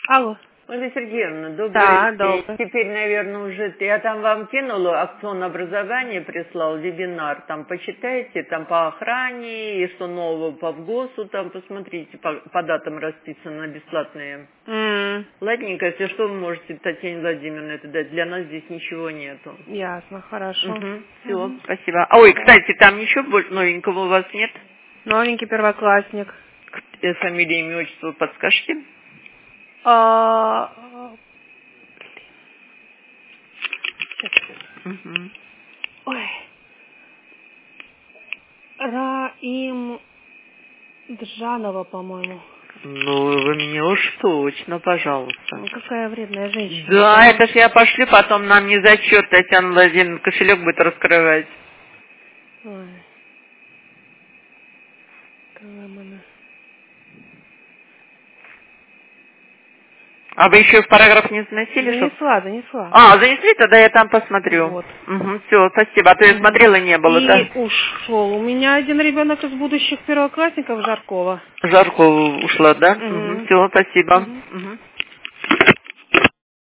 Алло. Ольга Сергеевна, добрый Да, день. добрый. Теперь, наверное, уже я там вам кинула акцион образования, прислал вебинар. Там почитайте, там по охране, и что нового по ВГОСу, там посмотрите, по датам расписано бесплатные. Ладненько, если что, вы можете, Татьяне Владимировне, это дать. Для нас здесь ничего нету. Ясно, хорошо. Все, спасибо. Ой, кстати, там ничего больше новенького у вас нет? Новенький первоклассник. Фамилия, имя, отчество подскажете? Ой. Раим Джанова, по-моему. Ну, вы мне уж точно, пожалуйста. Ну, какая вредная женщина. Да, это ж я пошлю, потом нам не зачет, Татьяна Владимировна кошелек будет раскрывать. Ой. Коломана. А вы еще в параграф не заносили? Занесла. А, занесли, тогда я там посмотрю. Вот. Все, спасибо, а то я смотрела и не было, да? И ушел. У меня один ребенок из будущих первоклассников Жаркова. Жарко ушла, да? Все, спасибо.